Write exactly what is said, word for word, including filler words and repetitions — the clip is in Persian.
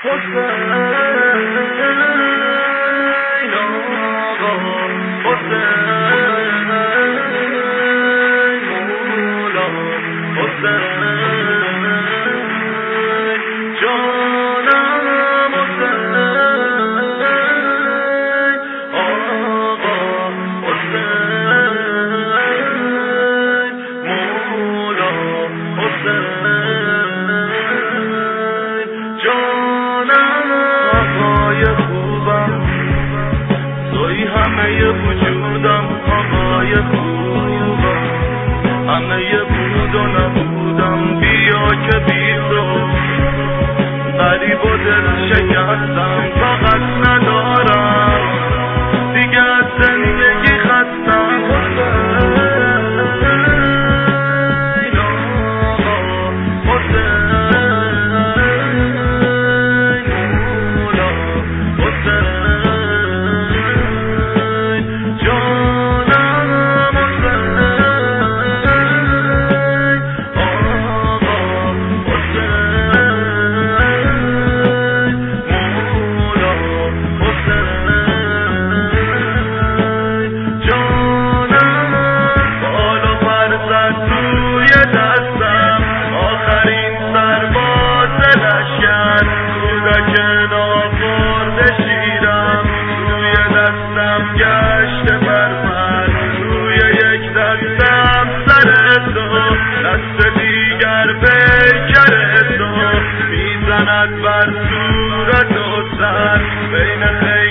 حسین آقا حسین مولا حسین جانم حسین آقا حسین مولا حسین جانم آقای خوبم توی همه وجودم آقای خوبم همه بود و نبودم بیا که بی تو غریب و دل شکستم فقط ندارم دیگه از زندگی خستم حسین آقا حسین مولا حسین جانم حسین آقا حسین مولا حسین جانم بالا پر زد توی دستم آخرین سرباز لشکر کودک ناخورده شیرم توی دستم گشت برمر روی یک دستم سر تو دست دیگر پیکر تو میزند بر صورت و سر بین خیلی